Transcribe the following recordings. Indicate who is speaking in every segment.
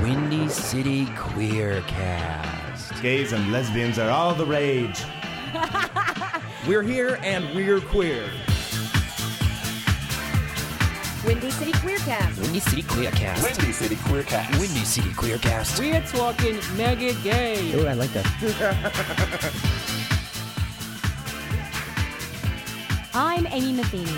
Speaker 1: Windy City Queercast.
Speaker 2: Gays and lesbians are all the rage.
Speaker 3: We're here and we're queer.
Speaker 4: Windy City Queercast.
Speaker 1: Windy City Queercast.
Speaker 5: Windy City Queercast.
Speaker 1: Windy City Queercast.
Speaker 6: We're talking mega gay.
Speaker 1: Oh, I like that.
Speaker 4: I'm Amy Matheny.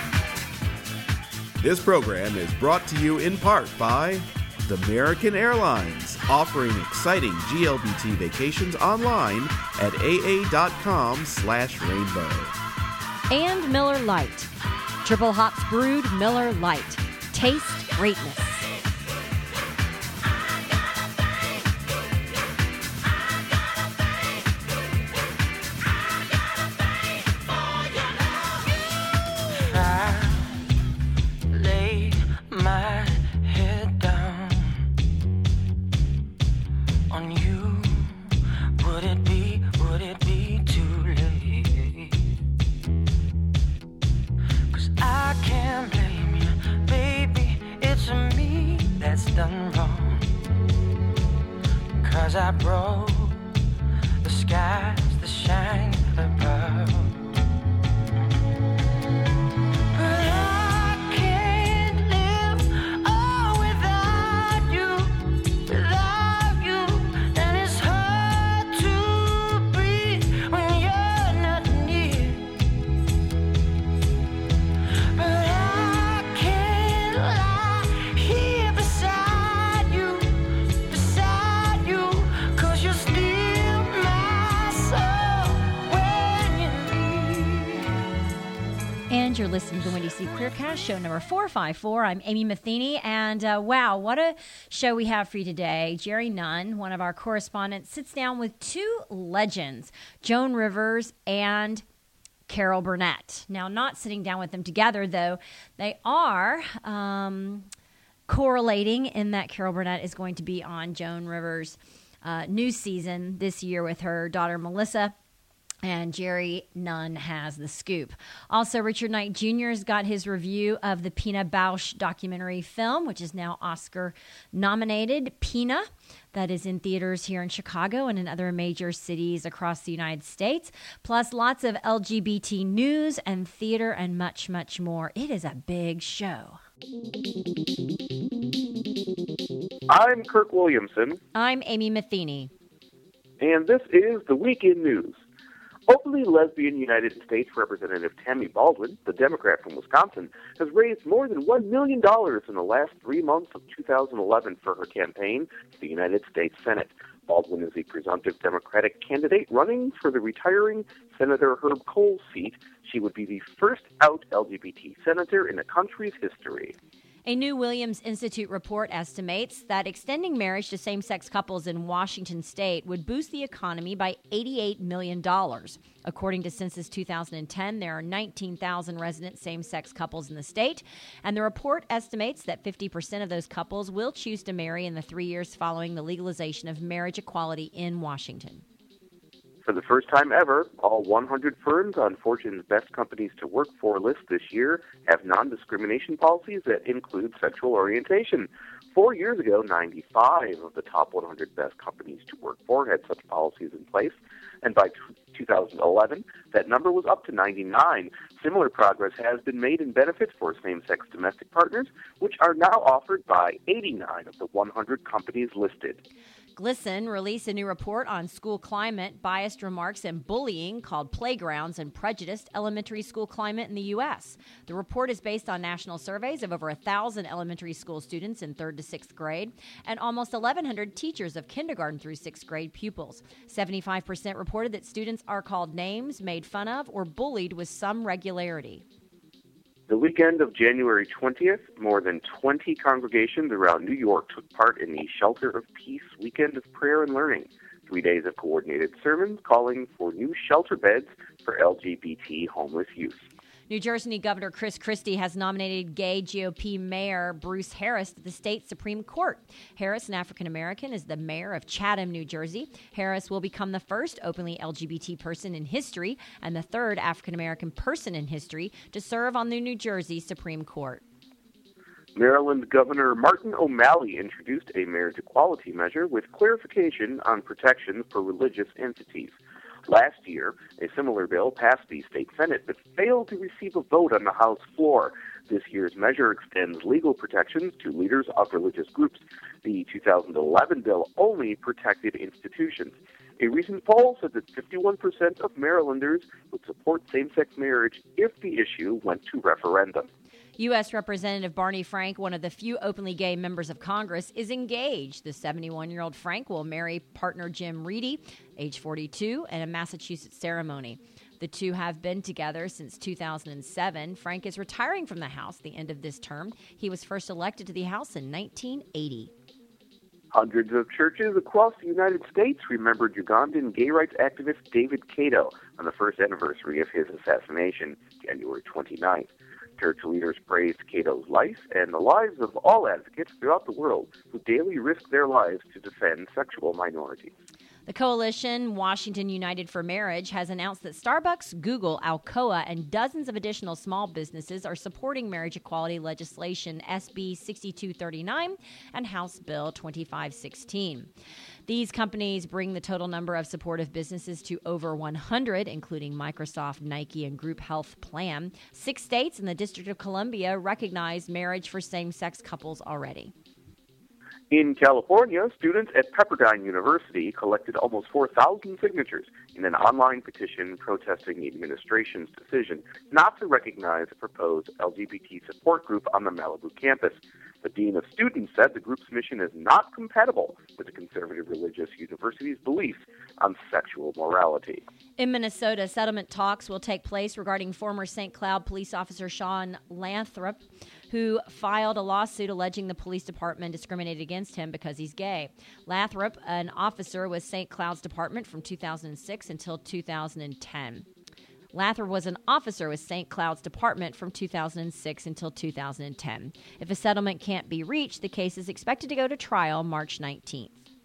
Speaker 7: This program is brought to you in part by American Airlines, offering exciting GLBT vacations online at aa.com/rainbow.
Speaker 4: And Miller Lite. Triple hops brewed Miller Lite. Taste greatness.
Speaker 8: I broke the skies that shine above. But I can't live without you, and it's hard to breathe when you're not near. But I can't lie here beside you. And you're listening to the Windy City Queercast, show number 454. I'm Amy Matheny, and wow, what a show we have for you today. Jerry Nunn, one of our correspondents, sits down with two legends, Joan Rivers and Carol Burnett. Now, not sitting down with them together, though, they are correlating in that Carol Burnett is going to be on Joan Rivers' new season this year with her daughter, Melissa. And Jerry Nunn has the scoop. Also, Richard Knight Jr. has got his review of the Pina Bausch documentary film, which is now Oscar nominated. Pina, that is in theaters here in Chicago and in other major cities across the United States. Plus lots of LGBT news and theater and much, much more. It is a big show.
Speaker 9: I'm Kirk Williamson.
Speaker 4: I'm Amy Matheny.
Speaker 9: And this is the Weekend News. Openly lesbian United States Representative Tammy Baldwin, the Democrat from Wisconsin, has raised more than $1 million in the last 3 months of 2011 for her campaign to the United States Senate. Baldwin is a presumptive Democratic candidate running for the retiring Senator Herb Kohl's seat. She would be the first out LGBT senator in the country's history.
Speaker 4: A new Williams Institute report estimates that extending marriage to same-sex couples in Washington state would boost the economy by $88 million. According to Census 2010, there are 19,000 resident same-sex couples in the state, and the report estimates that 50% of those couples will choose to marry in the 3 years following the legalization of marriage equality in Washington.
Speaker 9: For the first time ever, all 100 firms on Fortune's Best Companies to Work For list this year have non-discrimination policies that include sexual orientation. 4 years ago, 95 of the top 100 best companies to work for had such policies in place, and by 2011, that number was up to 99. Similar progress has been made in benefits for same-sex domestic partners, which are now offered by 89 of the 100 companies listed.
Speaker 4: GLSEN released a new report on school climate, biased remarks, and bullying called Playgrounds and Prejudiced Elementary School Climate in the U.S. The report is based on national surveys of over 1,000 elementary school students in 3rd to 6th grade and almost 1,100 teachers of kindergarten through 6th grade pupils. 75% reported that students are called names, made fun of, or bullied with some regularity.
Speaker 9: The weekend of January 20th, more than 20 congregations around New York took part in the Shelter of Peace Weekend of Prayer and Learning. 3 days of coordinated sermons calling for new shelter beds for LGBT homeless youth.
Speaker 4: New Jersey Governor Chris Christie has nominated gay GOP Mayor Bruce Harris to the state Supreme Court. Harris, an African-American, is the mayor of Chatham, New Jersey. Harris will become the first openly LGBT person in history and the third African-American person in history to serve on the New Jersey Supreme Court.
Speaker 9: Maryland Governor Martin O'Malley introduced a marriage equality measure with clarification on protections for religious entities. Last year, a similar bill passed the state Senate but failed to receive a vote on the House floor. This year's measure extends legal protections to leaders of religious groups. The 2011 bill only protected institutions. A recent poll said that 51% of Marylanders would support same-sex marriage if the issue went to referendum.
Speaker 8: U.S. Representative Barney Frank, one of the few openly gay members of Congress, is engaged. The 71-year-old Frank will marry partner Jim Reedy, age 42, in a Massachusetts ceremony. The two have been together since 2007. Frank is retiring from the House at the end of this term. He was first elected to the House in 1980.
Speaker 9: Hundreds of churches across the United States remembered Ugandan gay rights activist David Kato on the first anniversary of his assassination, January 29th. Church leaders praised Cato's life and the lives of all advocates throughout the world who daily risk their lives to defend sexual minorities.
Speaker 8: The coalition Washington United for Marriage has announced that Starbucks, Google, Alcoa, and dozens of additional small businesses are supporting marriage equality legislation SB 6239 and House Bill 2516. These companies bring the total number of supportive businesses to over 100, including Microsoft, Nike, and Group Health Plan. 6 states and the District of Columbia recognize marriage for same-sex couples already.
Speaker 9: In California, students at Pepperdine University collected almost 4,000 signatures in an online petition protesting the administration's decision not to recognize a proposed LGBT support group on the Malibu campus. The dean of students said the group's mission is not compatible with the conservative religious university's beliefs on sexual morality.
Speaker 8: In Minnesota, settlement talks will take place regarding former St. Cloud police officer Sean Lathrop, who filed a lawsuit alleging the police department discriminated against him because he's gay. Lathrop, an officer with St. Cloud's department from 2006 until 2010. Lathrop was an officer with St. Cloud's department from 2006 until 2010. If a settlement can't be reached, the case is expected to go to trial March 19th.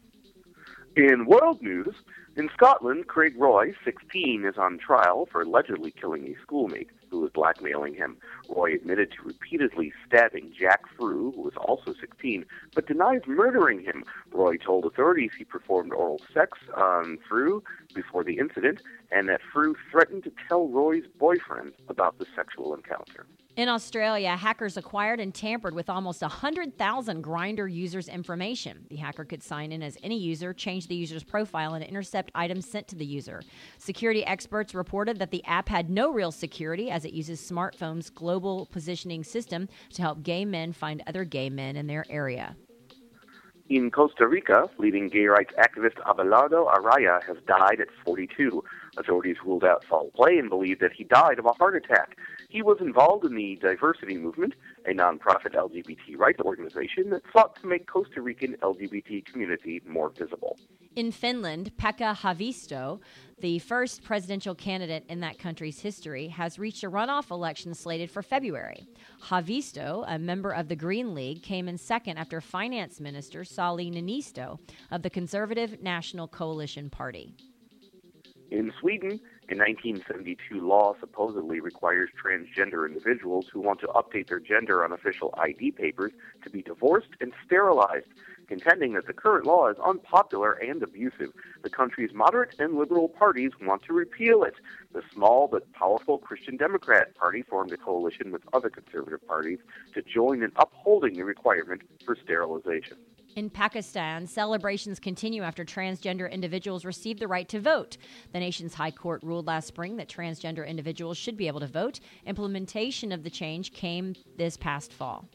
Speaker 9: In world news, in Scotland, Craig Roy, 16, is on trial for allegedly killing a schoolmate who was blackmailing him. Roy admitted to repeatedly stabbing Jack Frew, who was also 16, but denies murdering him. Roy told authorities he performed oral sex on Frew before the incident, and that Frew threatened to tell Roy's boyfriend about the sexual encounter.
Speaker 8: In Australia, hackers acquired and tampered with almost 100,000 Grindr users' information. The hacker could sign in as any user, change the user's profile, and intercept items sent to the user. Security experts reported that the app had no real security as it uses smartphones' global positioning system to help gay men find other gay men in their area.
Speaker 9: In Costa Rica, leading gay rights activist Abelardo Araya has died at 42. Authorities ruled out foul play and believe that he died of a heart attack. He was involved in the Diversity Movement, a nonprofit LGBT rights organization that sought to make Costa Rican LGBT community more visible.
Speaker 8: In Finland, Pekka Haavisto, the first presidential candidate in that country's history, has reached a runoff election slated for February. Haavisto, a member of the Green League, came in second after Finance Minister Sauli Niinisto of the Conservative National Coalition Party.
Speaker 9: In Sweden, a 1972 law supposedly requires transgender individuals who want to update their gender on official ID papers to be divorced and sterilized, contending that the current law is unpopular and abusive. The country's moderate and liberal parties want to repeal it. The small but powerful Christian Democrat Party formed a coalition with other conservative parties to join in upholding the requirement for sterilization.
Speaker 8: In Pakistan, celebrations continue after transgender individuals received the right to vote. The nation's high court ruled last spring that transgender individuals should be able to vote. Implementation of the change came this past fall.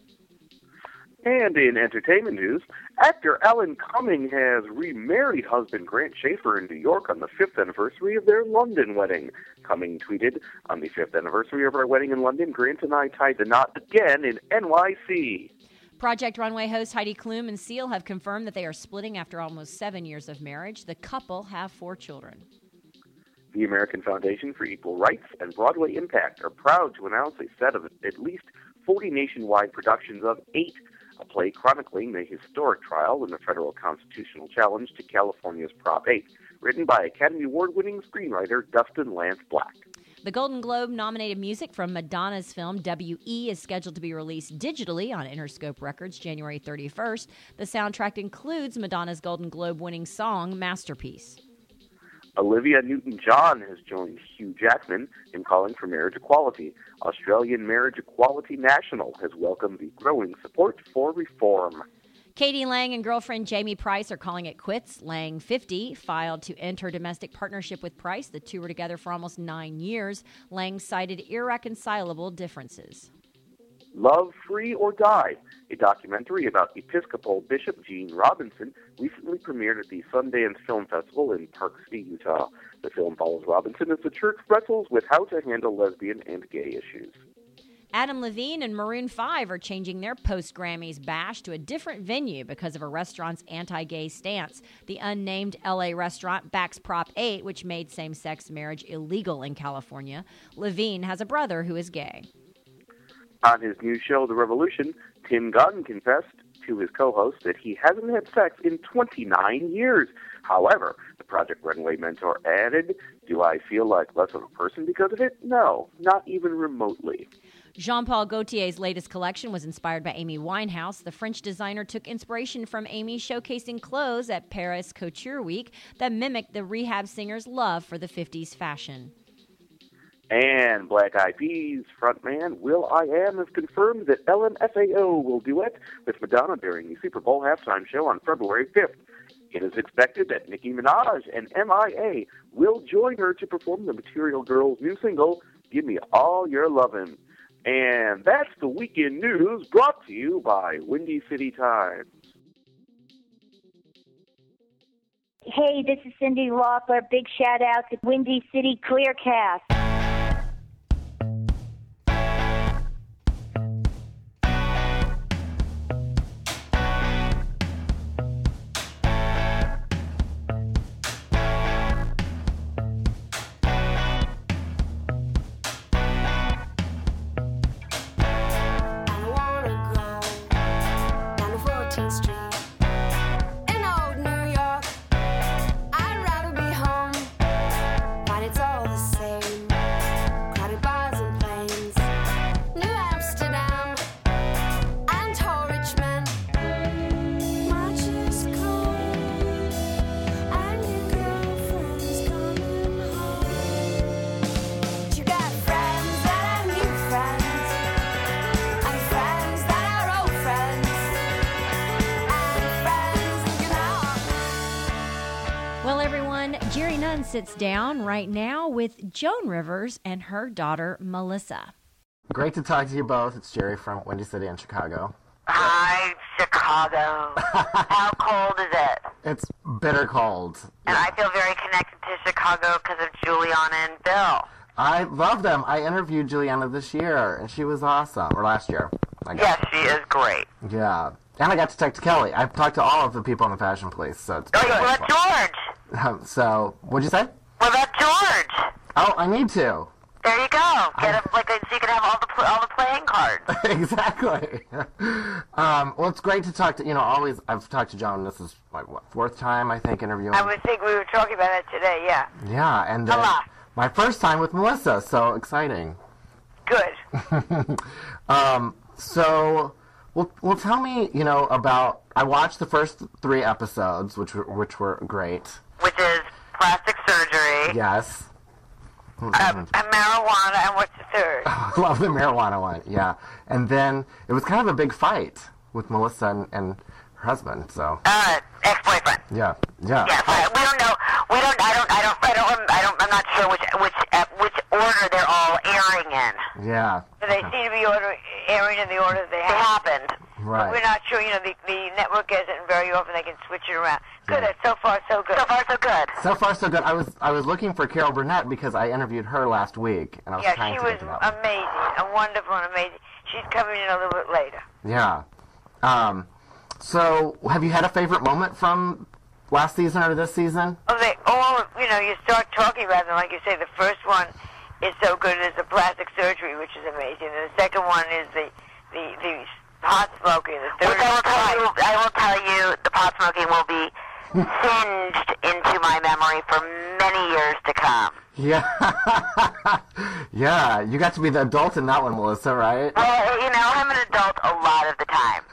Speaker 9: And in entertainment news, actor Alan Cumming has remarried husband Grant Schaefer in New York on the 5th anniversary of their London wedding. Cumming tweeted, "On the 5th anniversary of our wedding in London, Grant and I tied the knot again in NYC."
Speaker 8: Project Runway host Heidi Klum and Seal have confirmed that they are splitting after almost 7 years of marriage. The couple have 4 children.
Speaker 9: The American Foundation for Equal Rights and Broadway Impact are proud to announce a set of at least 40 nationwide productions of 8, a play chronicling the historic trial in the federal constitutional challenge to California's Prop 8, written by Academy Award-winning screenwriter Dustin Lance Black.
Speaker 4: The Golden Globe-nominated music from Madonna's film W.E. is scheduled to be released digitally on Interscope Records January 31st. The soundtrack includes Madonna's Golden Globe-winning song, Masterpiece.
Speaker 9: Olivia Newton-John has joined Hugh Jackman in calling for marriage equality. Australian Marriage Equality National has welcomed the growing support for reform.
Speaker 4: Katie Lang and girlfriend Jamie Price are calling it quits. Lang, 50, filed to end her domestic partnership with Price. The two were together for almost 9 years. Lang cited irreconcilable differences.
Speaker 9: Love, Free or Die, a documentary about Episcopal Bishop Gene Robinson, recently premiered at the Sundance Film Festival in Park City, Utah. The film follows Robinson as the church wrestles with how to handle lesbian and gay issues.
Speaker 4: Adam Levine and Maroon 5 are changing their post-Grammys bash to a different venue because of a restaurant's anti-gay stance. The unnamed L.A. restaurant backs Prop 8, which made same-sex marriage illegal in California. Levine has a brother who is gay.
Speaker 9: On his new show, The Revolution, Tim Gunn confessed to his co-host that he hasn't had sex in 29 years. However, the Project Runway mentor added, "Do I feel like less of a person because of it? No, not even remotely."
Speaker 4: Jean-Paul Gaultier's latest collection was inspired by Amy Winehouse. The French designer took inspiration from Amy, showcasing clothes at Paris Couture Week that mimicked the Rehab singer's love for the 50s fashion.
Speaker 9: And Black Eyed Peas frontman will.i.am has confirmed that LMFAO will duet with Madonna during the Super Bowl halftime show on February 5th. It is expected that Nicki Minaj and MIA will join her to perform the Material Girls' new single, Give Me All Your Lovin'. And that's the weekend news brought to you by Windy City Times.
Speaker 5: Hey, this is Cindy Lauper. Big shout out to Windy City Clearcast.
Speaker 4: Jerry Nunn sits down right now with Joan Rivers and her daughter, Melissa.
Speaker 10: Great to talk to you both. It's Jerry from Windy City in Chicago.
Speaker 11: Hi, Chicago. How cold is it?
Speaker 10: It's bitter cold.
Speaker 11: And I feel very connected to Chicago because of Juliana and Bill.
Speaker 10: I love them. I interviewed Juliana this year, and she was awesome. Or last year, I guess.
Speaker 11: Yes, she is great.
Speaker 10: Yeah. And I got to talk to Kelly. I've talked to all of the people in the Fashion Police, so it's
Speaker 11: Oh, what about George?
Speaker 10: So, what'd you say?
Speaker 11: What about George?
Speaker 10: Oh, I need to.
Speaker 11: There you go. Get him, so you can have all the playing cards.
Speaker 10: Exactly. Well, it's great to talk to, always, I've talked to Joan, this is, fourth time, I think, interviewing.
Speaker 11: I would think we were talking about that today, yeah.
Speaker 10: Yeah, and my first time with Melissa, so exciting.
Speaker 11: Good.
Speaker 10: So, well, tell me, about, I watched the first 3 episodes, which were great.
Speaker 11: Which is plastic surgery.
Speaker 10: Yes.
Speaker 11: Marijuana, and what's the third?
Speaker 10: I love the marijuana one, yeah. And then it was kind of a big fight with Melissa and her husband, so.
Speaker 11: Ex-boyfriend.
Speaker 10: Yeah.
Speaker 11: We don't know. I'm not sure which order they're all airing in.
Speaker 10: Yeah.
Speaker 11: So they seem to be airing in the order they happened.
Speaker 10: Right.
Speaker 11: But we're not sure, the network gets it, and very often they can switch it around. Good, so far so good. So far so good.
Speaker 10: So far so good. I was looking for Carol Burnett because I interviewed her last week, and I was trying to get it up.
Speaker 11: Amazing, wonderful and amazing. She's coming in a little bit later.
Speaker 10: Yeah. So, have you had a favorite moment from last season or this season?
Speaker 11: Oh, they all, you start talking about them, like you say, the first one is so good as the plastic surgery, which is amazing, and the second one is the pot smoking. The third I will tell you, the pot smoking will be singed into my memory for many years to come.
Speaker 10: Yeah. Yeah, you got to be the adult in that one, Melissa, right?
Speaker 11: Well, I'm an adult a lot of the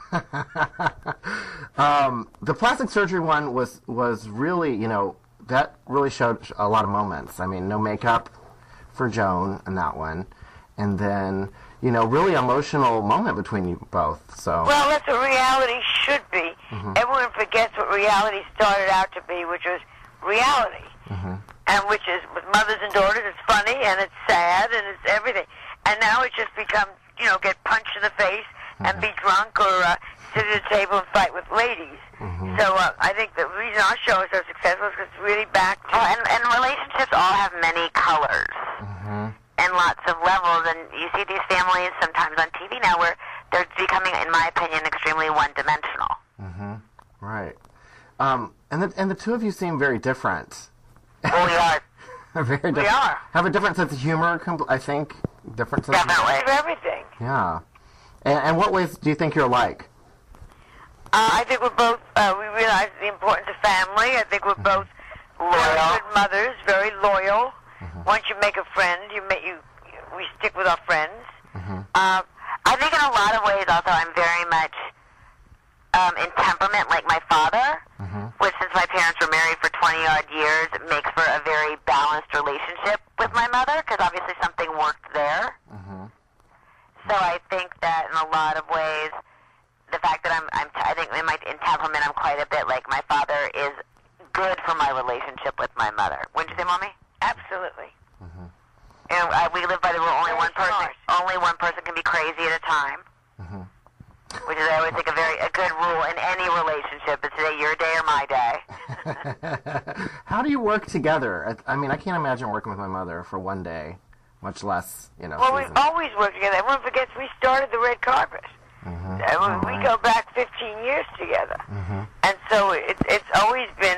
Speaker 11: time.
Speaker 10: The plastic surgery one was really, that really showed a lot of moments. I mean, no makeup for Joan in that one. And then, really emotional moment between you both. So.
Speaker 11: Well, that's what reality should be.
Speaker 10: Mm-hmm.
Speaker 11: Everyone forgets what reality started out to be, which was reality.
Speaker 10: Mm-hmm.
Speaker 11: And which is, with mothers and daughters, it's funny and it's sad and it's everything. And now it just becomes, get punched in the face and be drunk or sit at a table and fight with ladies.
Speaker 10: Mm-hmm.
Speaker 11: So I think the reason our show is so successful is because it's really back to... and relationships all have many colors and lots of levels. And you see these families sometimes on TV now where they're becoming, in my opinion, extremely one-dimensional.
Speaker 10: Mm-hmm. Right. And the two of you seem very different.
Speaker 11: Well, we are.
Speaker 10: Very different.
Speaker 11: We are.
Speaker 10: Have a different sense of humor, I think. Different sense
Speaker 11: Definitely.
Speaker 10: of
Speaker 11: Of everything.
Speaker 10: Yeah. And what ways do you think you're alike?
Speaker 11: I think we're both, we realize the importance of family. I think we're both very good mothers, very loyal. Once you make a friend, we stick with our friends.
Speaker 10: Mm-hmm.
Speaker 11: I think in a lot of ways also I'm very much in temperament like my father, which since my parents were married for 20-odd years, it makes for a very balanced relationship with my mother, because obviously something worked there. So I think that in a lot of ways, the fact that I think in temperament I'm quite a bit like my father is good for my relationship with my mother. Wouldn't you say, Mommy? Absolutely. And we live by the rule: only one person can be crazy at a time. Which is, I always think, a good rule in any relationship. It's today your day or my day.
Speaker 10: How do you work together? I mean, I can't imagine working with my mother for one day, much less,
Speaker 11: Well,
Speaker 10: season.
Speaker 11: we've always worked together. Everyone forgets we started the red carpet. We go back 15 years together. And so it's always been,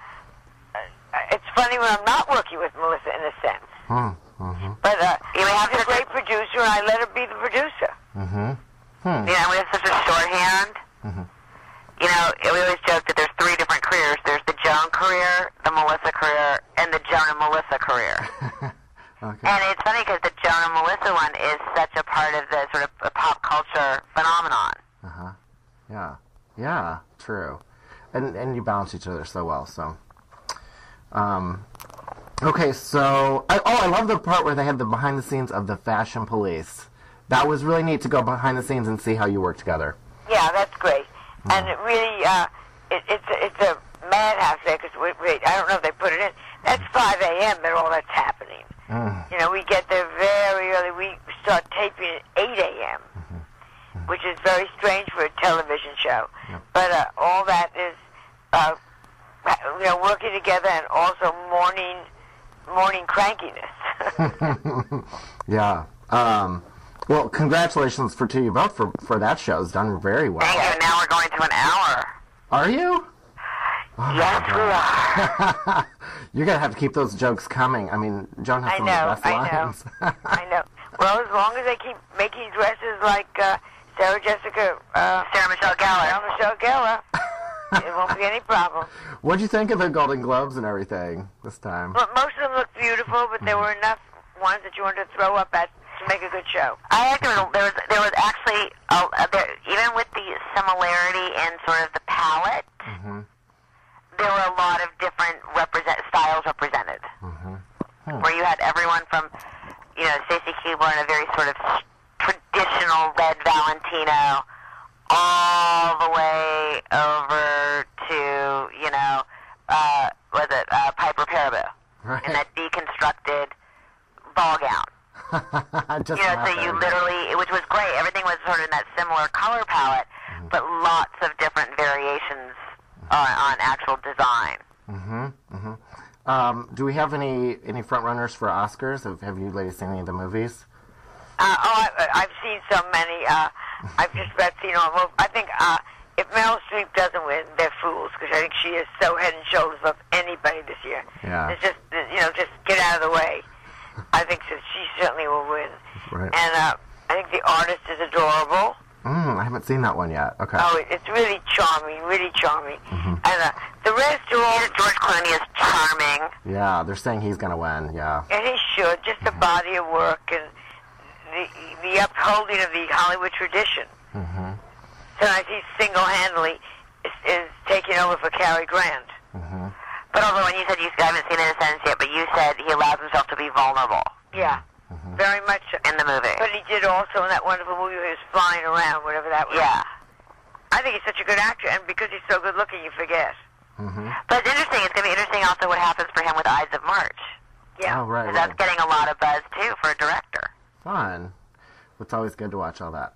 Speaker 11: it's funny when I'm not working with Melissa in a sense. But we have a great producer, and I let her be the producer. We have such a shorthand. We always joke that there's 3 different careers. There's the Joan career, the Melissa career, and the Joan and Melissa career.
Speaker 10: Okay.
Speaker 11: And it's funny because the Joan and Melissa one is such a part of the sort of pop culture phenomenon.
Speaker 10: Yeah, true. And you balance each other so well, so. Okay, so, I love the part where they had the behind the scenes of the Fashion Police. That was really neat to go behind the scenes and see how you work together.
Speaker 11: Yeah, that's great. And it really, it's a madhouse there, because, wait, I don't know if they put it in. That's 5 a.m. that all that's happening. We get there very early. We start taping at 8 a.m., which is very strange for a television show. But all that is, working together and also morning crankiness.
Speaker 10: Yeah. Well, congratulations to you both for that show. It's done very well.
Speaker 11: Thank you. Now we're going to an hour.
Speaker 10: Are you? Oh,
Speaker 11: yes, we are.
Speaker 10: You're going to have to keep those jokes coming. I mean, Joan has some of the best lines.
Speaker 11: I know. Well, as long as they keep making dresses like Sarah Michelle Gellar, it won't be any problem.
Speaker 10: What'd you think of the Golden Globes and everything this time?
Speaker 11: Well, most of them looked beautiful, but there were enough ones that you wanted to throw up at to make a good show. I think there was actually, even with the similarity in sort of the palette, there were a lot of different styles represented. Where you had everyone from, Stacy Keibler in a very sort of traditional red Valentino, all the way over to, Piper Perabo, in that deconstructed ball gown. So you literally, which was great. Everything was sort of in that similar color palette, but lots of different variations on actual design.
Speaker 10: Do we have any front runners for Oscars? Have you ladies seen any of the movies?
Speaker 11: I've seen so many. I've just about seen all. I think if Meryl Streep doesn't win, they're fools, because I think she is so head and shoulders above anybody this year.
Speaker 10: Yeah.
Speaker 11: It's just just get out of the way. I think that she certainly will win.
Speaker 10: Right.
Speaker 11: And I think the artist is adorable.
Speaker 10: I haven't seen that one yet. Okay.
Speaker 11: Oh, it's really charming, really charming. And the rest are all... George Clooney is charming.
Speaker 10: Yeah, they're saying he's going to win, yeah.
Speaker 11: And he should, just the body of work and the upholding of the Hollywood tradition. Tonight he single-handedly is taking over for Cary Grant.
Speaker 12: But although when you said you haven't seen it in a sense yet, but you said he allows himself to be vulnerable.
Speaker 11: Yeah, very much so.
Speaker 12: In the movie.
Speaker 11: But he did also in that wonderful movie where he was flying around, whatever that was.
Speaker 12: Yeah.
Speaker 11: I think he's such a good actor, and because he's so good looking, you forget.
Speaker 12: But it's interesting. It's going to be interesting also what happens for him with Ides of March.
Speaker 11: Yeah.
Speaker 10: Oh, right.
Speaker 12: 'Cause that's getting a lot of buzz, too, for a director.
Speaker 10: Fun. It's always good to watch all that.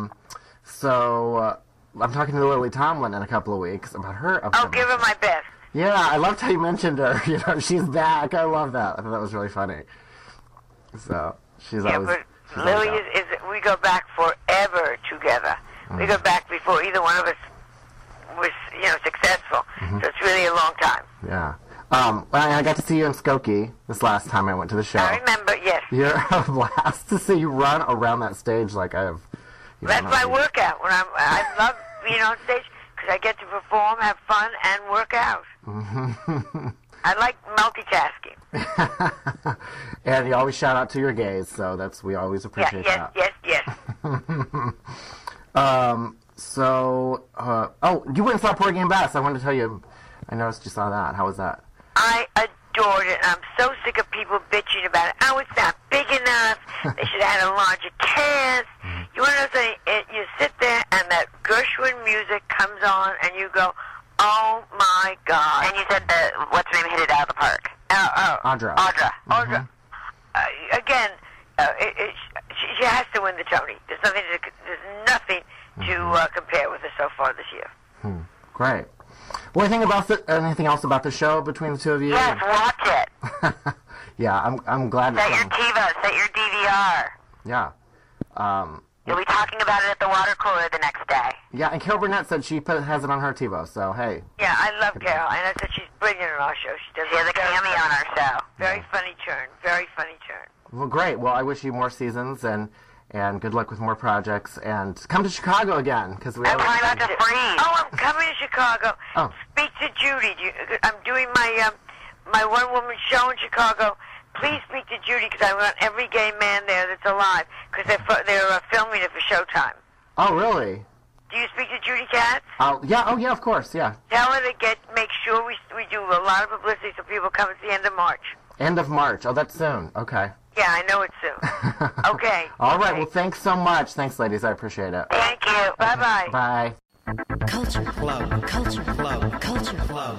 Speaker 10: So I'm talking to Lily Tomlin in a couple of weeks about her.
Speaker 11: I'll give her my best.
Speaker 10: Yeah, I loved how you mentioned her. You know, she's back. I love that. I thought that was really funny. So she's always.
Speaker 11: But Lily is. We go back forever together. We go back before either one of us was, successful. So it's really a long time.
Speaker 10: Yeah. I got to see you in Skokie this last time I went to the show.
Speaker 11: I remember. Yes.
Speaker 10: You're a blast to see you run around that stage like I have.
Speaker 11: That's my workout. I love being on stage because I get to perform, have fun, and work out. I like multitasking.
Speaker 10: And you always shout out to your gays, so we always appreciate that.
Speaker 11: Yes.
Speaker 10: You went and saw Porgy and Bess. I wanted to tell you, I noticed you saw that. How was that?
Speaker 11: I adored it. I'm so sick of people bitching about it. Oh, it's not big enough. They should have had a larger cast. You want to know something? You sit there, and that Gershwin music comes on, and you go, oh, my God.
Speaker 12: And you said that, what's her name, hit it out of the park?
Speaker 10: Audra.
Speaker 11: Again, she has to win the Tony. There's nothing to compare with her so far this year.
Speaker 10: Great. Well, anything else about the show between the two of you?
Speaker 12: Yes, watch it.
Speaker 10: Yeah, I'm glad.
Speaker 12: Set your TiVo, set your DVR.
Speaker 10: Yeah.
Speaker 12: You'll be talking about it at the water cooler the next day.
Speaker 10: Yeah, and Carol Burnett said she has it on her TiVo, so hey.
Speaker 11: Yeah, I love Carol, and I said she's brilliant on our show. She has a
Speaker 12: cameo on our show.
Speaker 11: Very funny turn.
Speaker 10: Well, great. Well, I wish you more seasons and good luck with more projects, and come to Chicago again because we.
Speaker 12: I'm coming out to Freeze.
Speaker 11: Oh, I'm coming to Chicago.
Speaker 10: Oh.
Speaker 11: Speak to Judy. I'm doing my one-woman show in Chicago. Please speak to Judy because I want every gay man there that's alive because they're filming it for Showtime.
Speaker 10: Oh, really?
Speaker 11: Do you speak to Judy Katz?
Speaker 10: Yeah. Oh, yeah. Of course. Yeah.
Speaker 11: Tell her to make sure we do a lot of publicity so people come at the end of March.
Speaker 10: End of March. Oh, that's soon. Okay.
Speaker 11: Yeah, I know it's soon. Okay.
Speaker 10: All right. Well, thanks so much. Thanks, ladies. I appreciate it.
Speaker 11: Thank you. Bye-bye.
Speaker 10: Bye.
Speaker 1: Culture Club. Culture Club. Culture Club.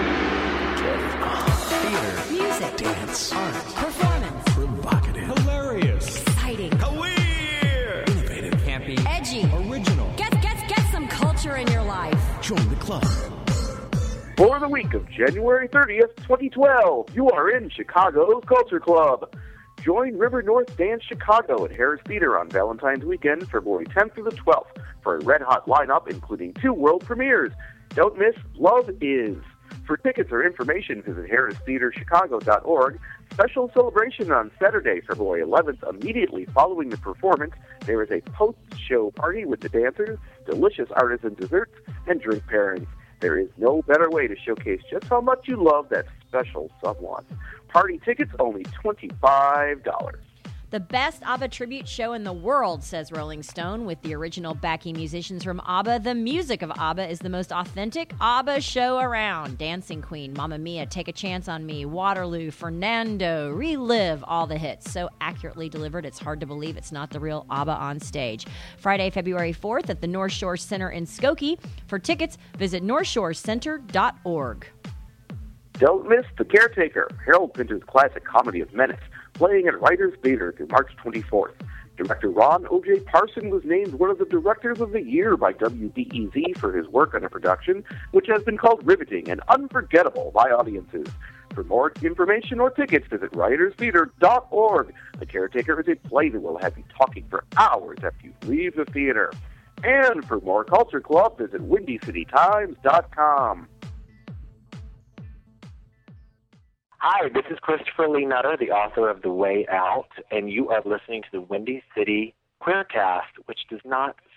Speaker 1: Theater.
Speaker 8: Music.
Speaker 1: Dance.
Speaker 8: Art. Performance.
Speaker 1: Provocative.
Speaker 3: Hilarious.
Speaker 8: Exciting.
Speaker 3: Queer.
Speaker 1: Innovative.
Speaker 8: Campy. Edgy.
Speaker 3: Original.
Speaker 8: Get some culture in your life.
Speaker 1: Join the club.
Speaker 9: For the week of January 30th, 2012, you are in Chicago's Culture Club. Join River North Dance Chicago at Harris Theater on Valentine's weekend, February 10th through the 12th, for a red-hot lineup including 2 world premieres. Don't miss Love Is. For tickets or information, visit harristheaterchicago.org. Special celebration on Saturday, February 11th. Immediately following the performance, there is a post-show party with the dancers, delicious artisan desserts, and drink pairings. There is no better way to showcase just how much you love that special someone. Party tickets only $25.
Speaker 4: The best ABBA tribute show in the world, says Rolling Stone, with the original backing musicians from ABBA. The music of ABBA is the most authentic ABBA show around. Dancing Queen, Mamma Mia, Take a Chance on Me, Waterloo, Fernando, Relive, all the hits. So accurately delivered, it's hard to believe it's not the real ABBA on stage. Friday, February 4th at the North Shore Center in Skokie. For tickets, visit northshorecenter.org.
Speaker 9: Don't miss The Caretaker, Harold Pinter's classic comedy of menace, playing at Writers Theater through March 24th. Director Ron O.J. Parson was named one of the Directors of the Year by WBEZ for his work on a production which has been called riveting and unforgettable by audiences. For more information or tickets, visit writerstheater.org. The Caretaker is a play that will have you talking for hours after you leave the theater. And for more Culture Club, visit WindyCityTimes.com.
Speaker 13: Hi, this is Christopher Lee Nutter, the author of The Way Out, and you are listening to the Windy City Queercast, which does not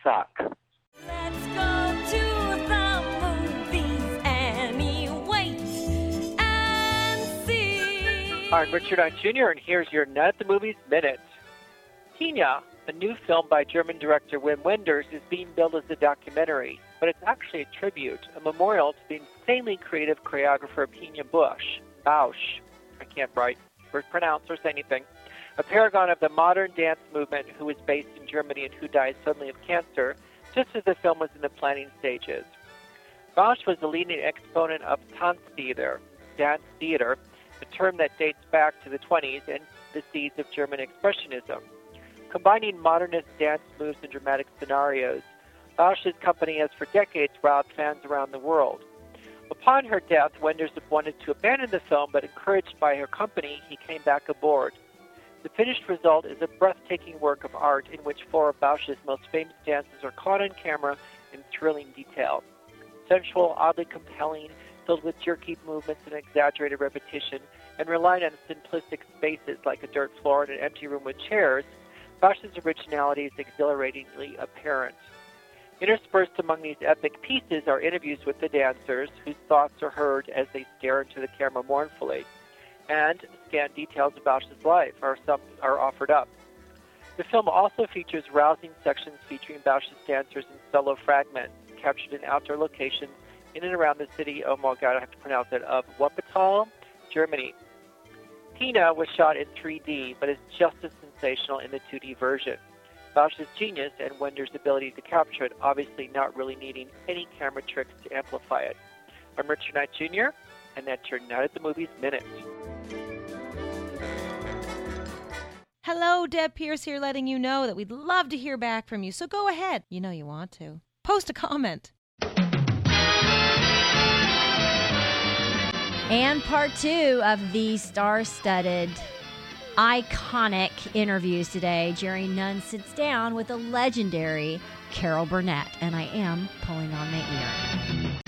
Speaker 13: suck.
Speaker 14: Let's go to the movies and wait and see.
Speaker 15: I'm Richard Knight Jr., and here's your Night at the Movies Minute. Tina, a new film by German director Wim Wenders, is being billed as a documentary, but it's actually a tribute, a memorial to the insanely creative choreographer Pina Bausch. I can't write or pronounce or say anything. A paragon of the modern dance movement who was based in Germany and who died suddenly of cancer, just as the film was in the planning stages. Bausch was the leading exponent of Tanztheater, dance theater, a term that dates back to the 20s and the seeds of German Expressionism. Combining modernist dance moves and dramatic scenarios, Bausch's company has for decades wowed fans around the world. Upon her death, Wenders wanted to abandon the film, but encouraged by her company, he came back aboard. The finished result is a breathtaking work of art in which four of Bausch's most famous dances are caught on camera in thrilling detail. Sensual, oddly compelling, filled with jerky movements and exaggerated repetition, and relying on simplistic spaces like a dirt floor and an empty room with chairs, Bausch's originality is exhilaratingly apparent. Interspersed among these epic pieces are interviews with the dancers, whose thoughts are heard as they stare into the camera mournfully, and scant details of Bausch's life are offered up. The film also features rousing sections featuring Bausch's dancers in solo fragments, captured in outdoor locations in and around the city, oh my God, I have to pronounce it, of Wuppertal, Germany. Tina was shot in 3D, but is just as sensational in the 2D version. Bausch's genius and Wenders' ability to capture it, obviously not really needing any camera tricks to amplify it. I'm Richard Knight Jr., and that's your Night at the Movies Minute.
Speaker 16: Hello, Deb Pierce here, letting you know that we'd love to hear back from you, so go ahead. You know you want to. Post a comment.
Speaker 8: And part 2 of the star-studded, iconic interviews today. Jerry Nunn sits down with the legendary Carol Burnett, and I am pulling on my ear.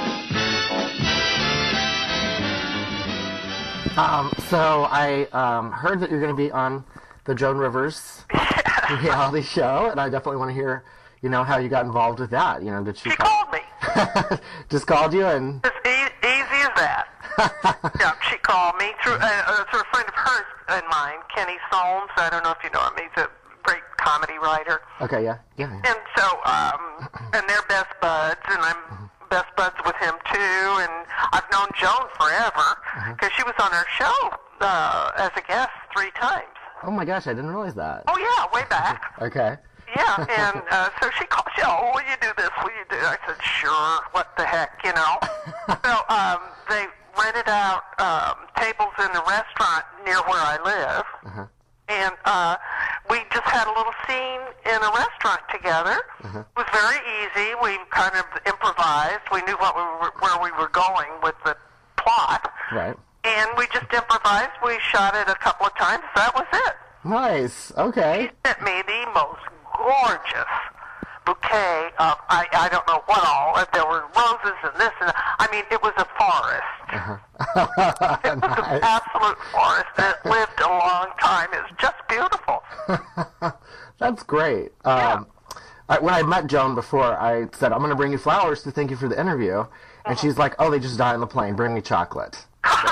Speaker 10: So I heard that you're going to be on the Joan Rivers reality show, and I definitely want to hear, how you got involved with that. Did she
Speaker 17: called me.
Speaker 10: Just called you and...
Speaker 17: As easy as that. Yeah, she called me through a friend of hers and mine, Kenny Solms. I don't know if you know him. He's a great comedy writer.
Speaker 10: Okay, yeah.
Speaker 17: And so, and they're best buds, and I'm best buds with him too. And I've known Joan forever because she was on her show as a guest 3 times.
Speaker 10: Oh my gosh, I didn't realize that.
Speaker 17: Oh yeah, way back.
Speaker 10: Okay.
Speaker 17: Yeah, and so she called. Oh, will you do this? Will you do? I said, sure. What the heck, So they rented out tables in a restaurant near where I live, and we just had a little scene in a restaurant together. It was very easy. We kind of improvised. We knew where we were going with the plot,
Speaker 10: right?
Speaker 17: And we just improvised. We shot it a couple of times. That was it.
Speaker 10: Nice. Okay.
Speaker 17: She sent me the most gorgeous bouquet of, I don't know what all. There were roses and this and that. I mean, it was a forest. It was an absolute forest. It lived a long time. It was just beautiful.
Speaker 10: That's great.
Speaker 17: Yeah.
Speaker 10: When I met Joan before, I said, I'm going to bring you flowers to thank you for the interview. And she's like, oh, they just died on the plane. Bring me chocolate.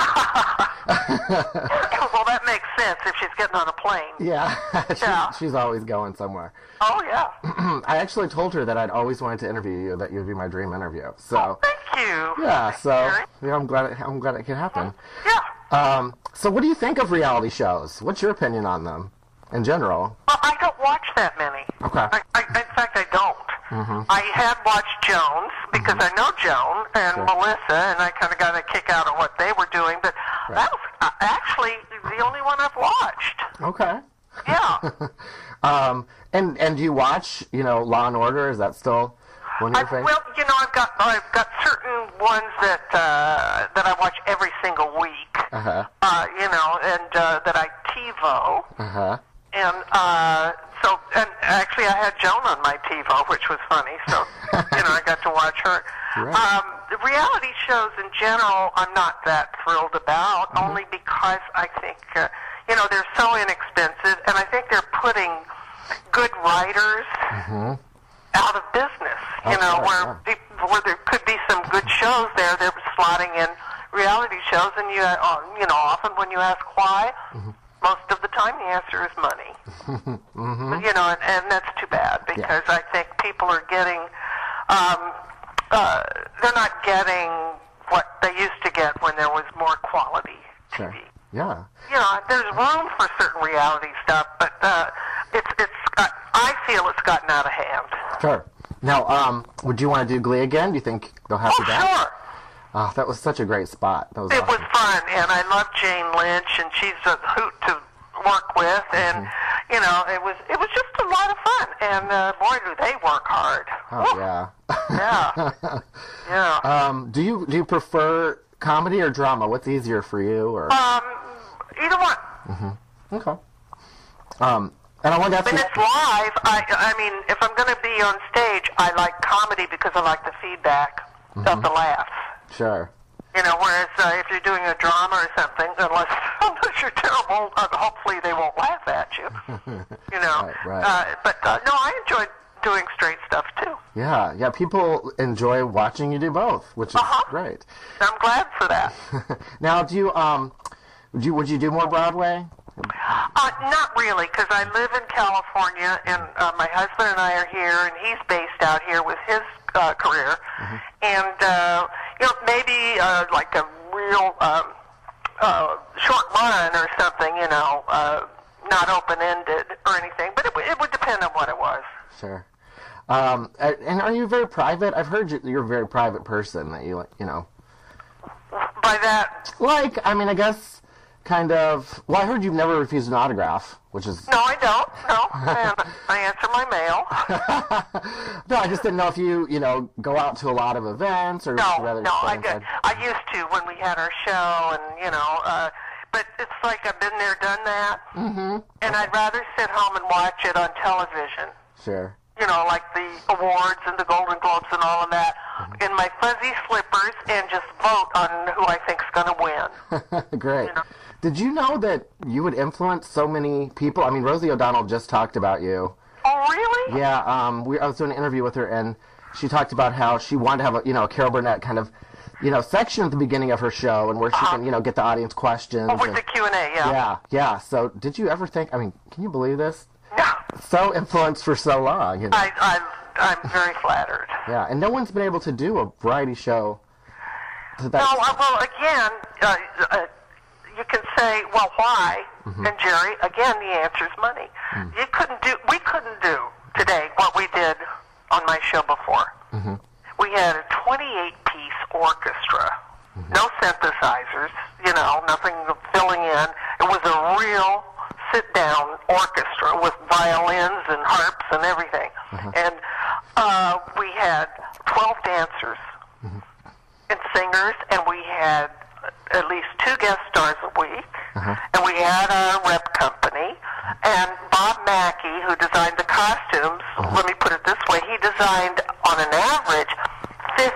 Speaker 17: Well, that makes sense if she's getting on a plane.
Speaker 10: Yeah, she's always going somewhere.
Speaker 17: Oh, yeah.
Speaker 10: I actually told her that I'd always wanted to interview you, that you'd be my dream interview. So.
Speaker 17: Oh, thank you.
Speaker 10: Yeah, so I'm glad it could happen.
Speaker 17: Yeah.
Speaker 10: So what do you think of reality shows? What's your opinion on them in general?
Speaker 17: Well, I don't watch that many.
Speaker 10: Okay.
Speaker 17: In fact, I don't. I had watched Jones because I know Joan and Melissa, and I kind of got a kick out of what they were doing, but that was actually the only one I've watched.
Speaker 10: Okay.
Speaker 17: Yeah.
Speaker 10: And do you watch, Law and Order? Is that still one of your favorites?
Speaker 17: Well, I've got certain ones that I watch every single week. And that I TiVo. And actually I had Joan on my TiVo, which was funny, so, I got to watch her.
Speaker 10: Right.
Speaker 17: The reality shows in general I'm not that thrilled about, only because I think, they're so inexpensive, and I think they're putting good writers out of business. You know, where there could be some good shows there. They're slotting in reality shows, and you know, often when you ask why, most of the time the answer is money. You know, and that's too bad because I think people are getting, they're not getting what they used to get when there was more quality TV.
Speaker 10: Sure. Yeah.
Speaker 17: You know, there's room for certain reality stuff, but I feel it's gotten out of hand.
Speaker 10: Sure. Now, would you want to do Glee again? Do you think they'll have you back?
Speaker 17: Sure.
Speaker 10: Oh, that was such a great spot. That was
Speaker 17: It
Speaker 10: awesome.
Speaker 17: was fun, and I love Jane Lynch, and she's a hoot to work with, and you know, it was just a lot of fun, and boy, do they work hard.
Speaker 10: Oh yeah.
Speaker 17: Yeah. Yeah.
Speaker 10: Do you prefer comedy or drama? What's easier for you? Or
Speaker 17: either one.
Speaker 10: Okay. And I wanted to ask
Speaker 17: When
Speaker 10: you.
Speaker 17: it's live, I mean, if I'm going to be on stage, I like comedy because I like the feedback of the laughs.
Speaker 10: Sure.
Speaker 17: You know, whereas if you're doing a drama or something, unless you're terrible, hopefully they won't laugh at you. You know.
Speaker 10: Right.
Speaker 17: But no, I enjoy doing straight stuff too.
Speaker 10: Yeah. People enjoy watching you do both, which is great.
Speaker 17: I'm glad for that.
Speaker 10: Now, do you would you do more Broadway?
Speaker 17: Not really, because I live in California, and my husband and I are here, and he's based out here with his career. And, you know, maybe like a real short run or something, you know, not open-ended or anything, but it would depend on what it was.
Speaker 10: Sure. And are you very private? I've heard you're a very private person, that you know.
Speaker 17: By that?
Speaker 10: Like, I mean, I guess... kind of. Well, I heard you've never refused an autograph, which is.
Speaker 17: No, I don't. No, and I answer my mail.
Speaker 10: No, I just didn't know if you go out to a lot of events or rather.
Speaker 17: No, I used to when we had our show, and you know, but it's like I've been there, done that, and I'd rather sit home and watch it on television.
Speaker 10: Sure.
Speaker 17: You know, like the awards and the Golden Globes and all of that, in my fuzzy slippers, and just vote on who I think's going to win.
Speaker 10: Great.
Speaker 17: You know?
Speaker 10: Did you know that you would influence so many people? I mean, Rosie O'Donnell just talked about you.
Speaker 17: Oh, really?
Speaker 10: Yeah. I was doing an interview with her, and she talked about how she wanted to have a Carol Burnett kind of, section at the beginning of her show, and where she can, get the audience questions.
Speaker 17: Oh, with the Q&A, yeah.
Speaker 10: Yeah. So, did you ever think? I mean, can you believe this?
Speaker 17: No.
Speaker 10: So influenced for so long. You know?
Speaker 17: I'm very flattered.
Speaker 10: Yeah, and no one's been able to do a variety show.
Speaker 17: No, well, again, you can say, well, why? And Jerry, again, the answer is money. We couldn't do today what we did on my show before. We had a 28-piece orchestra, no synthesizers, nothing filling in. It was a real sit-down orchestra with violins and harps and everything. And we had 12 dancers and singers, and we had at least 2 guest stars a week, and we had a rep company, and Bob Mackey, who designed the costumes, let me put it this way, he designed, on an average, 50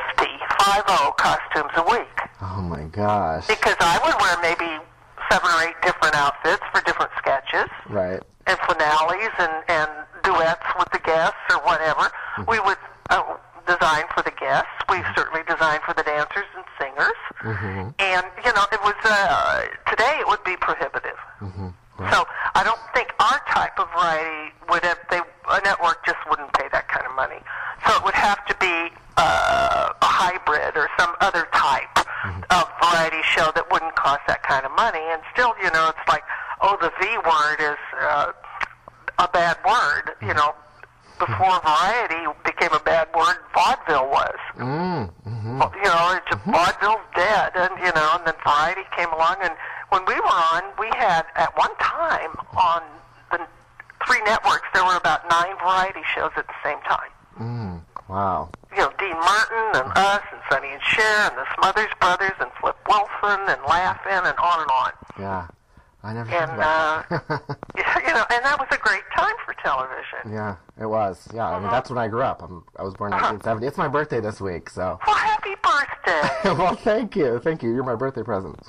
Speaker 17: costumes a week.
Speaker 10: Oh, my gosh.
Speaker 17: Because I would wear maybe 7 or 8 different outfits for different sketches.
Speaker 10: Right.
Speaker 17: And finales and duets with the guests or whatever. We would design for the guests. We certainly designed for the dancers and singers. And, it was, today it would be prohibitive. So I don't think our type of variety would have, a network just wouldn't pay that kind of money. So it would have to be a hybrid or some other type of variety show that wouldn't cost that kind of money. And still, it's like, the V word is a bad word. Before variety became a bad word, vaudeville was. Vaudeville's dead, and then variety came along. And when we were on, we had at one time on the 3 networks there were about 9 variety shows at the same time.
Speaker 10: Wow.
Speaker 17: Dean Martin and us and Sonny and Cher and the Smothers Brothers and Flip Wilson and Laugh-In and on.
Speaker 10: Yeah. I never
Speaker 17: and, and that was a great time for television.
Speaker 10: Yeah, it was. Yeah, I mean, that's when I grew up. I was born in 1970. It's my birthday this week, so.
Speaker 17: Well, happy birthday.
Speaker 10: Well, thank you. You're my birthday present.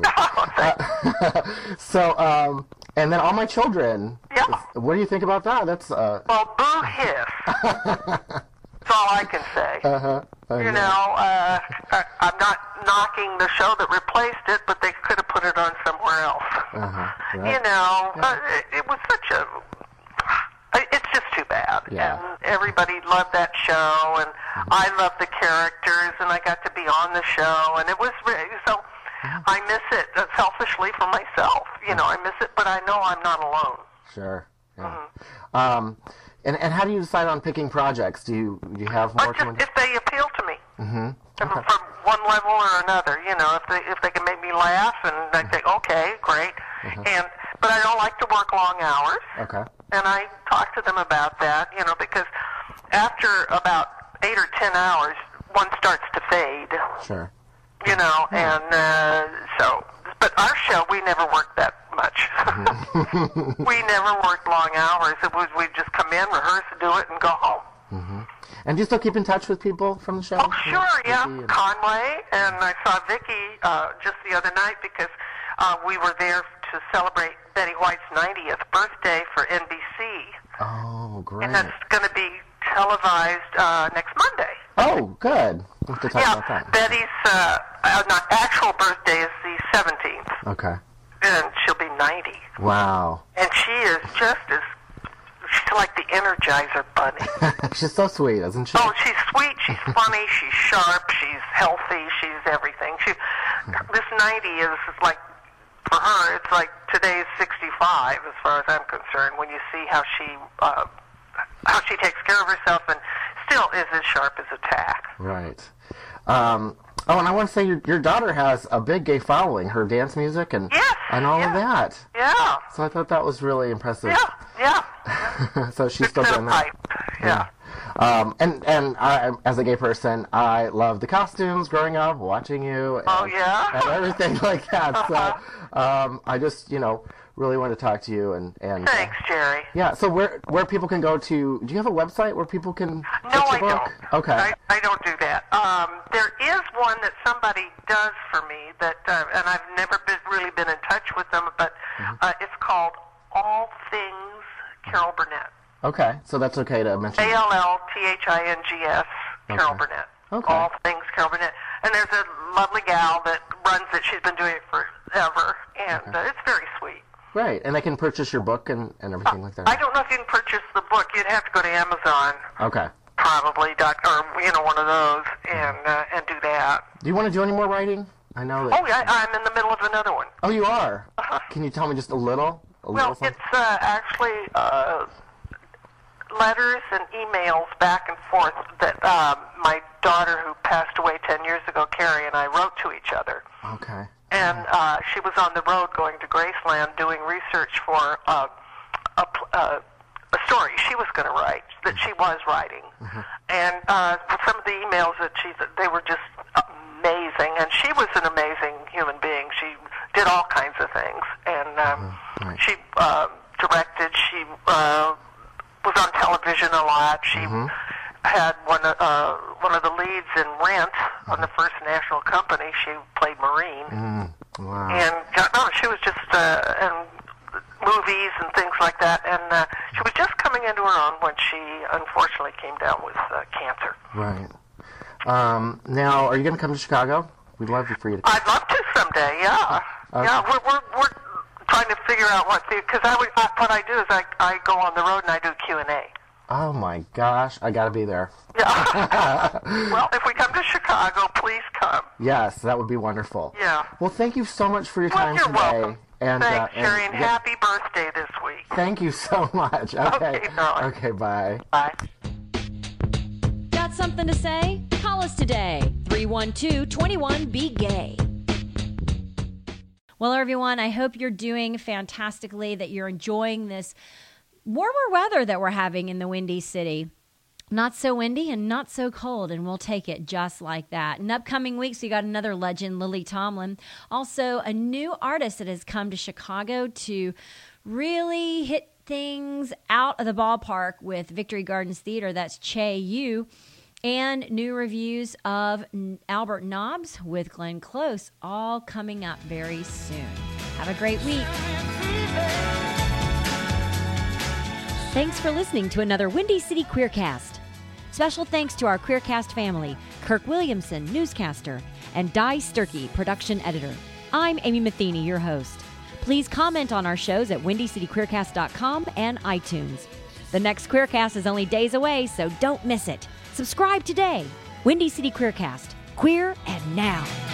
Speaker 17: So,
Speaker 10: and then All My Children.
Speaker 17: Yeah.
Speaker 10: What do you think about that? That's,
Speaker 17: Well, boo hiss. That's all I can say. You know, I'm not knocking the show that replaced it, but they could have put it on somewhere else.
Speaker 10: Right.
Speaker 17: You know, it was such a... It's just too bad.
Speaker 10: Yeah.
Speaker 17: And everybody loved that show, and I loved the characters, and I got to be on the show, and it was really... So I miss it selfishly for myself. You know, I miss it, but I know I'm not alone.
Speaker 10: Sure. Yeah. And how do you decide on picking projects? Do you have more?
Speaker 17: Just if they appeal to me,
Speaker 10: Okay.
Speaker 17: from one level or another. You know, if they can make me laugh, and I think, okay, great. But I don't like to work long hours.
Speaker 10: Okay.
Speaker 17: And I talk to them about that. You know, because after about 8 or 10 hours, one starts to fade.
Speaker 10: Sure.
Speaker 17: You know, and so. But our show, we never worked that much. We never worked long hours. It was we'd just come in, rehearse, do it, and go home.
Speaker 10: And do you still keep in touch with people from the show?
Speaker 17: Oh, sure, yeah. Conway, and I saw Vicki just the other night because we were there to celebrate Betty White's 90th birthday for NBC.
Speaker 10: Oh, great.
Speaker 17: And that's going to be televised next Monday.
Speaker 10: Oh, good. We'll have to talk about that.
Speaker 17: Betty's not actual birthday is the 17th.
Speaker 10: Okay.
Speaker 17: And she'll be 90.
Speaker 10: Wow.
Speaker 17: And she is she's like the Energizer Bunny.
Speaker 10: She's so sweet, isn't she?
Speaker 17: Oh, she's sweet, she's funny, she's sharp, she's healthy, she's everything. This 90 is like, for her, it's like today's 65 as far as I'm concerned, when you see how she takes care of herself and still is as sharp as a tack.
Speaker 10: Right. And I want to say your daughter has a big gay following, her dance music and all of that.
Speaker 17: Yeah.
Speaker 10: So I thought that was really impressive.
Speaker 17: Yeah.
Speaker 10: So she's still doing that.
Speaker 17: Yeah.
Speaker 10: And I, as a gay person, I love the costumes growing up, watching you. And, and everything like that. So I just, really want to talk to you and
Speaker 17: thanks, Jerry.
Speaker 10: Yeah. So where people can go to? Do you have a website where people can?
Speaker 17: No, I
Speaker 10: book?
Speaker 17: don't.
Speaker 10: Okay.
Speaker 17: I don't do that. There is one that somebody does for me that, and I've never really been in touch with them, but it's called All Things Carol Burnett.
Speaker 10: Okay, so that's okay to mention.
Speaker 17: ALLTHINGS, Carol Burnett.
Speaker 10: Okay.
Speaker 17: All Things Carol Burnett. And there's a lovely gal that runs it. She's been doing it forever, and it's very sweet.
Speaker 10: Right, and they can purchase your book and everything like that.
Speaker 17: I don't know if you can purchase the book. You'd have to go to Amazon.
Speaker 10: Okay.
Speaker 17: Probably, or one of those, and do that.
Speaker 10: Do you want to do any more writing? I know that.
Speaker 17: Oh, yeah, I'm in the middle of another one.
Speaker 10: Oh, you are? Can you tell me just a little?
Speaker 17: Well, it's actually letters and emails back and forth that my daughter, who passed away 10 years ago, Carrie, and I wrote to each other.
Speaker 10: Okay.
Speaker 17: And she was on the road going to Graceland doing research for a story she was going to write, that she was writing. And some of the emails that they were just amazing. And she was an amazing human being. She did all kinds of things. And she directed. She was on television a lot. She had one of the leads in Rent on the First National Company. She played Maureen.
Speaker 10: Wow.
Speaker 17: And she was just in movies and things like that. And she was just coming into her own when she unfortunately came down with cancer.
Speaker 10: Right. Now, are you going to come to Chicago? We'd love for you to come.
Speaker 17: I'd love to someday. Yeah.
Speaker 10: Okay.
Speaker 17: Yeah. We're trying to figure out because what I do is I go on the road and I do Q&A.
Speaker 10: Oh my gosh, I gotta be there.
Speaker 17: Yeah. Well, if we come to Chicago, please come.
Speaker 10: Yes, that would be wonderful.
Speaker 17: Yeah.
Speaker 10: Well, thank you so much for your time
Speaker 17: you're
Speaker 10: today.
Speaker 17: Welcome.
Speaker 10: And,
Speaker 17: thanks, Sherry, and happy birthday this week.
Speaker 10: Thank you so much. Okay.
Speaker 17: darling.
Speaker 10: Okay, bye.
Speaker 17: Bye.
Speaker 4: Got something to say? Call us today. 312-21-BE-GAY. Well, everyone, I hope you're doing fantastically, that you're enjoying this warmer weather that we're having in the Windy City. Not so windy and not so cold, and we'll take it just like that. In upcoming weeks, we got another legend, Lily Tomlin. Also, a new artist that has come to Chicago to really hit things out of the ballpark with Victory Gardens Theater. That's Che Yu. And new reviews of Albert Nobbs with Glenn Close, all coming up very soon. Have a great week. Thanks for listening to another Windy City Queercast. Special thanks to our Queercast family, Kirk Williamson, newscaster, and Di Sturkey, production editor. I'm Amy Matheny, your host. Please comment on our shows at WindyCityQueercast.com and iTunes. The next Queercast is only days away, so don't miss it. Subscribe today. Windy City Queercast. Queer and now.